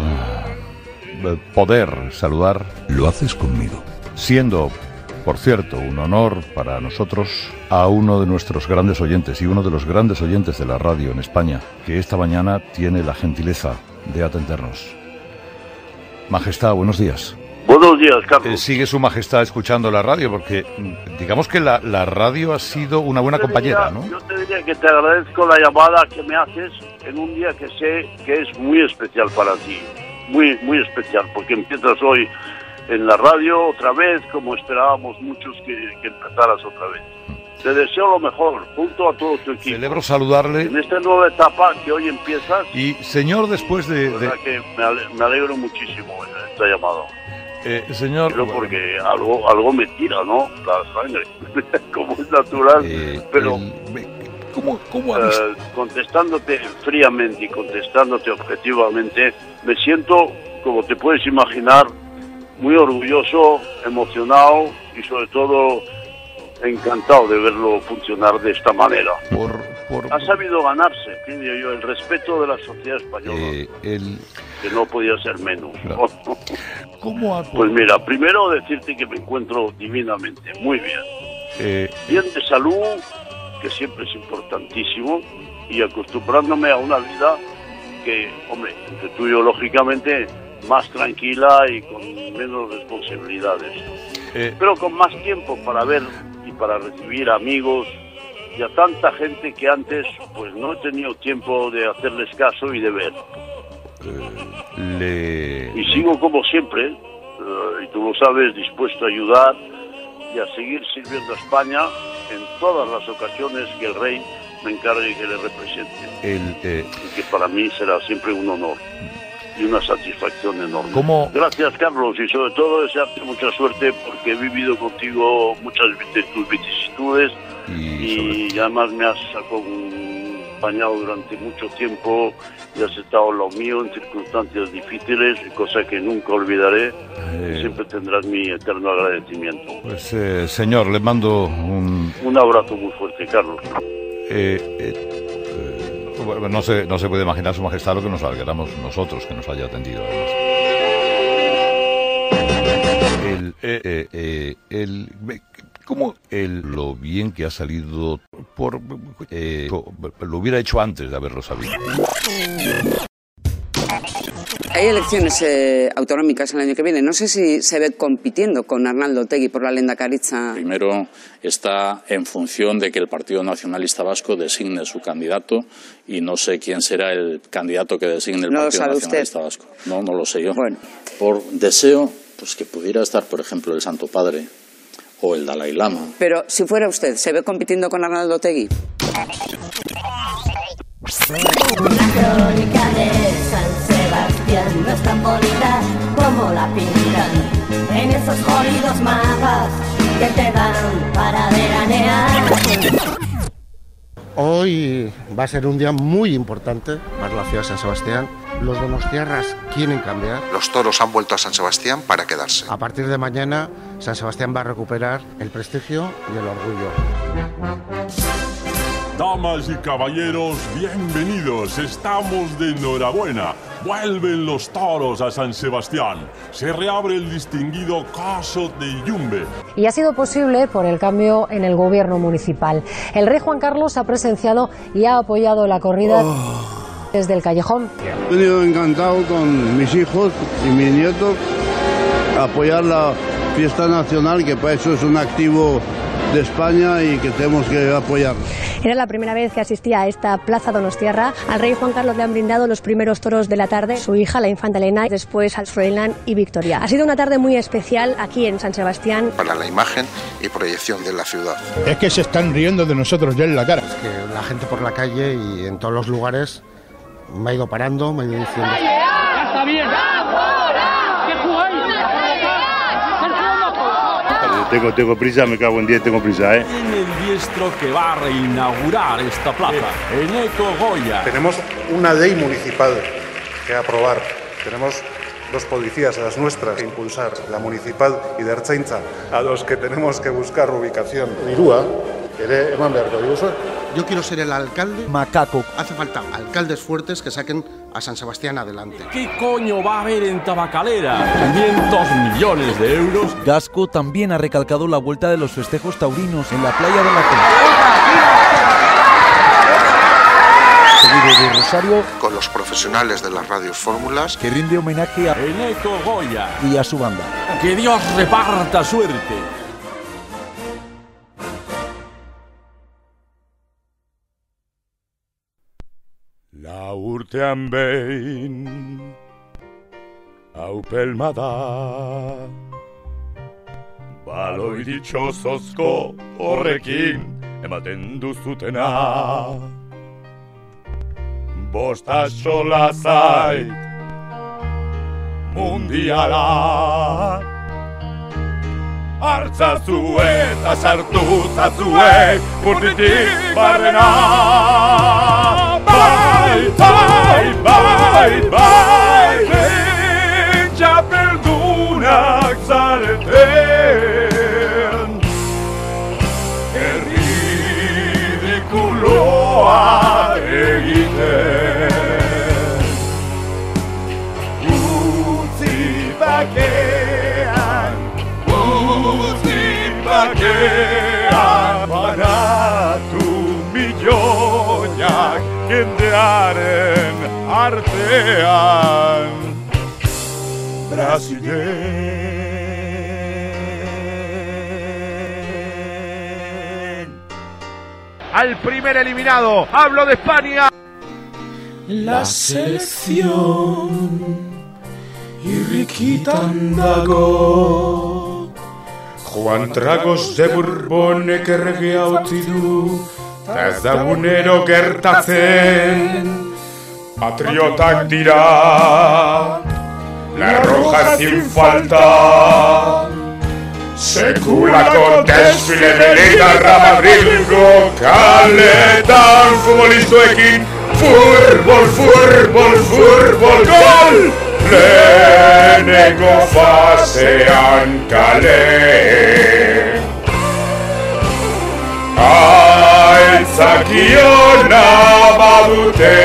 poder saludar. Lo haces conmigo. Siendo, por cierto, un honor para nosotros a uno de nuestros grandes oyentes y uno de los grandes oyentes de la radio en España, que esta mañana tiene la gentileza de atendernos. Majestad, buenos días. Buenos días, Carlos. ¿Sigue su majestad escuchando la radio? Porque digamos que la radio ha sido una buena compañera, ¿no? Yo te diría que te agradezco la llamada que me haces en un día que sé que es muy especial para ti. Muy, muy especial, porque empiezas hoy en la radio otra vez, como esperábamos muchos que empezaras otra vez. Te deseo lo mejor, junto a todo tu equipo. Celebro saludarle. En esta nueva etapa que hoy empiezas. Y, señor, después de... Que me alegro muchísimo de esta llamada. Señor... Pero porque algo me tira, ¿no? La sangre, como es natural. Pero... ¿Cómo ha visto? Contestándote fríamente y contestándote objetivamente, me siento, como te puedes imaginar, muy orgulloso, emocionado y sobre todo encantado de verlo funcionar de esta manera. Ha sabido ganarse, diría yo, el respeto de la sociedad española, que no podía ser menos. Claro. Pues mira, primero decirte que me encuentro divinamente, muy bien. Bien de salud, que siempre es importantísimo, y acostumbrándome a una vida que, hombre, entre tú y yo, lógicamente, más tranquila y con menos responsabilidades. Pero con más tiempo para ver y para recibir amigos y a tanta gente que antes pues no he tenido tiempo de hacerles caso y de ver. Y sigo como siempre, y tú lo sabes, dispuesto a ayudar y a seguir sirviendo a España en todas las ocasiones que el rey me encargue que le represente. Y que para mí será siempre un honor y una satisfacción enorme. Gracias, Carlos, y sobre todo desearte mucha suerte porque he vivido contigo muchas de tus vicisitudes y además me has acompañado durante mucho tiempo y has estado al lado mío en circunstancias difíciles, cosa que nunca olvidaré. Siempre tendrás mi eterno agradecimiento. Pues, señor, le mando un abrazo muy fuerte, Carlos. No se puede imaginar, Su Majestad, lo que nos alegramos nosotros que nos haya atendido, además. Lo bien que ha salido lo hubiera hecho antes de haberlo sabido. Hay elecciones autonómicas el año que viene. No sé si se ve compitiendo con Arnaldo Otegi por la lehendakaritza. Primero está en función de que el Partido Nacionalista Vasco designe su candidato y no sé quién será el candidato que designe el Partido Nacionalista Vasco. No lo sé yo. Bueno. Por deseo, pues que pudiera estar, por ejemplo, el Santo Padre o el Dalai Lama. Pero si fuera usted, ¿se ve compitiendo con Arnaldo Otegi? Una crónica de San Sebastián no es tan bonita como la pintan en esos jodidos mapas que te dan para veranear. Hoy va a ser un día muy importante para la ciudad de San Sebastián. Los donostiarras quieren cambiar. Los toros han vuelto a San Sebastián para quedarse. A partir de mañana, San Sebastián va a recuperar el prestigio y el orgullo. Damas y caballeros, bienvenidos. Estamos de enhorabuena. Vuelven los toros a San Sebastián. Se reabre el distinguido Caso de Yumbe. Y ha sido posible por el cambio en el gobierno municipal. El rey Juan Carlos ha presenciado y ha apoyado la corrida desde el callejón. He venido encantado con mis hijos y mis nietos a apoyar la fiesta nacional, que para eso es un activo de España y que tenemos que apoyar. Era la primera vez que asistía a esta plaza donostiarra. Al rey Juan Carlos le han brindado los primeros toros de la tarde, su hija, la infanta Elena, y después al Froilán y Victoria. Ha sido una tarde muy especial aquí en San Sebastián. Para la imagen y proyección de la ciudad. Es que se están riendo de nosotros ya en la cara. Es que la gente por la calle y en todos los lugares me ha ido parando, me ha ido diciendo... ¡Ya está bien! ¿Qué jugáis? Tengo prisa, me cago en 10, tengo prisa, En el diestro que va a reinaugurar esta plaza, Eneco Goya. Tenemos una ley municipal que aprobar. Tenemos dos policías, a las nuestras, que impulsar, la municipal y de Ertzaintza, a los que tenemos que buscar ubicación. Irúa, ere eman beharko diguzu. Yo quiero ser el alcalde macaco. Hace falta alcaldes fuertes que saquen a San Sebastián adelante. ¿Qué coño va a haber en Tabacalera? 500 millones de euros. Gasco también ha recalcado la vuelta de los festejos taurinos en la playa de la Costa. Seguido de Rosario, con los profesionales de las radios fórmulas, que rinde homenaje a Eneco Goya y a su banda. Que Dios reparta suerte. La urtean behin hau pelmada baloi ditxosozko horrekin ematen duzutena bosta sola zait mundiala hartzazu eta sartu zazue urtitik barrena. Bai, txapeldunak zareten erridikuloa egiten utzi bakean banatu milioiak jendearen artean Brasilen. Al primer eliminado, hablo de España. La selección irrikitan dago Juan Tragos de Bourbonek erregea utzi du ta ez dagunero gertatzen patriotak dira La Roja sin falta sekulako desfile de Liga Madrilgo kaletan futbolistoekin fútbol, gol! Lehenengo fasean kale aitzakiona badute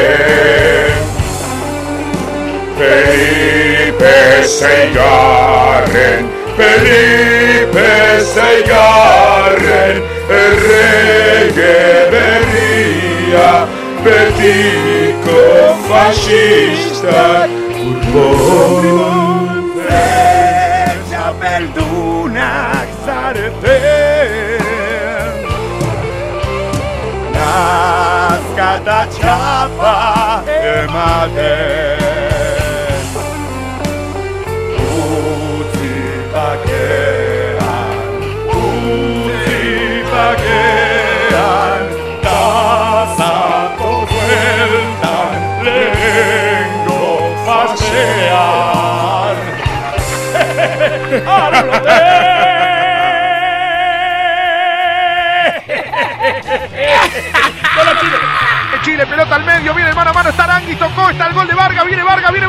Felipe Seigarren errege berria betiko fascistak Fútbol txapeldunak zareten Nazka eta txapa ematen Utzi bakean Tazato bueltan lehengo fasean ¡Arlote! Chile, pelota al medio, viene mano a mano, está Arangui, tocó, está el gol de Vargas, viene Vargas, ¡gol!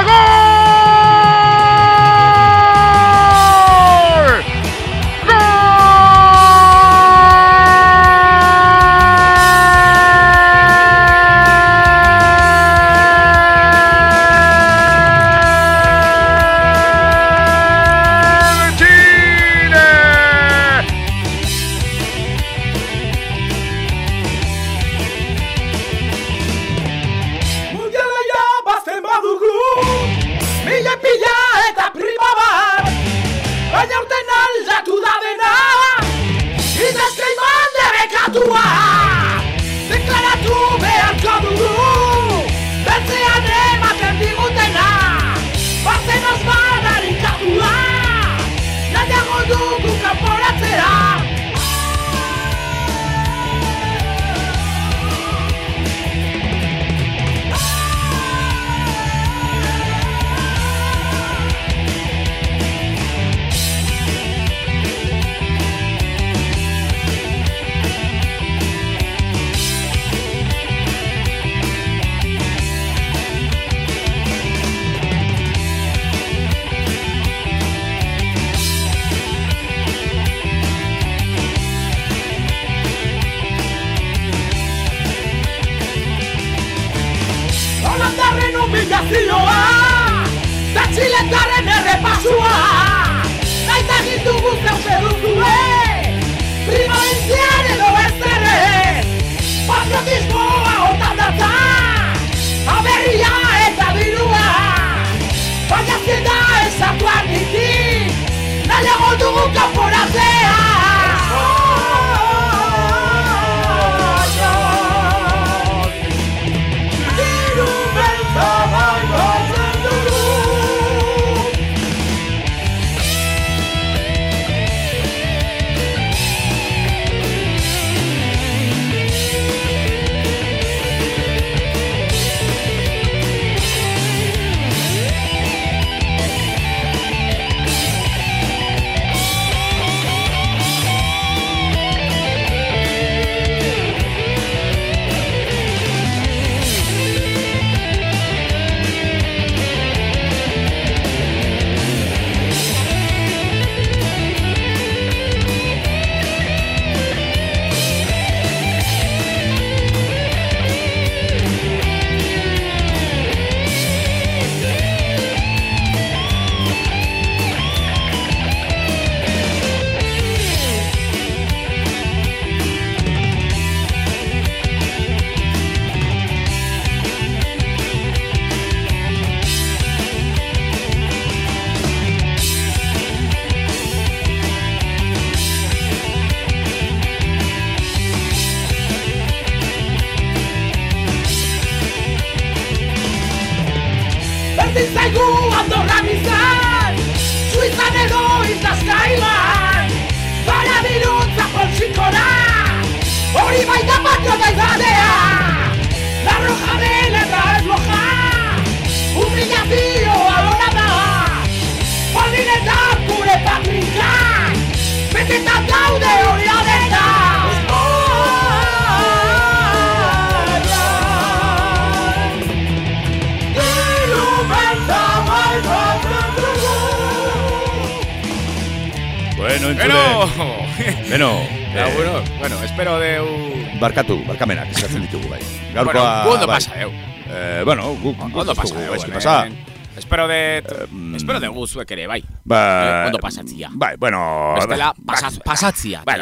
Txiletarren errepasua Naita gindu guztau seduzue Primaventzian edo bezere Patriotismoa hortan datza Aberria eta dirua Baina zienda esatuan ditik Nahiago dugu kanporatzea Zaigu Andorran izan Suizan edo Izazkailan Bara dirutza poltsikora Hori baita patriota izadea La roja dela eta ez loja Humillazioa lora da Baldinetan gure patrikak Betetan daude hori adeta Bueno, espero de barkamenak eskatzen ditugu bai. Gaurkoa ondo pasa, ondo pasa. Espero de guzuek ere, bai. Ondo pasatzia. Bai, bueno... Bestela, pasatzia. Bai,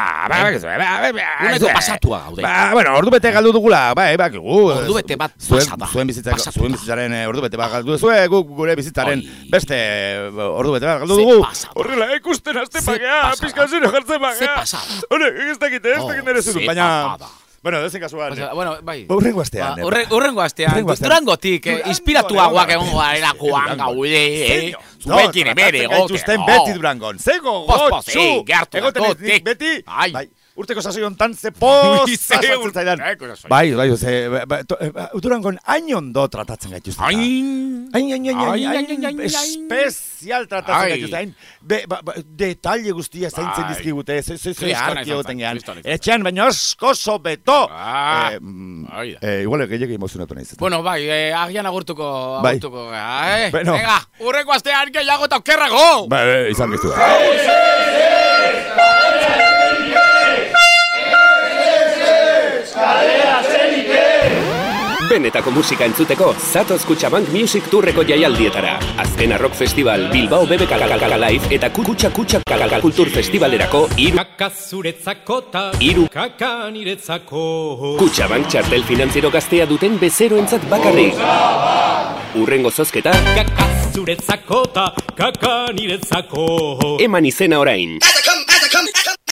Uneko pasatua gaude. Ordu bete galdu dugula, bai, ordu bete bat pasada. Zuen bizitzaren ordu bete bat galdu duzue, gure bizitzaren beste ordu bete bat galdu dugu. Horrela, ikusten azte pagea, pizkazino jartzen pagea. Hore, ez dakit nire zudun, baina... Bueno, dezen kasuan. Bai. Urrengo astean. Urrengo astean. Durangotik, inspiratuagoak egongo garelakoan gaude. Zuekin emere, gote. Gaituzten beti Durangon. Zego, gotxu. Egoten beti. urteko sasoi hontan ze poza sartzen zaidan. Bai, Durangon hain ondo tratatzen gaituzte. Hain espezial tratatzen gaituzte. Detalle guztia zaintzen dizkigute, zeharki egoten gehan. Etxean, baina asko sobeto. Igual gehiagin emozionatu nahiz. Bueno, bai, agian agurtuko. Venga, urreko astean gehiago eta okerrago. Bai, izan gizu. Benetako musika entzuteko, zatoz Kutxabank Music Tourreko jaialdietara. Azkena Rock Festival, Bilbao BBK Live eta Kutxa Kultur Festivalerako Kaka zuretzako ta kaka niretzako. Kutxabank txartel finantziero gaztea duten bezeroentzat bakarrik. Urrengo zozketa Kaka zuretzako ta kaka niretzako. Eman izena orain.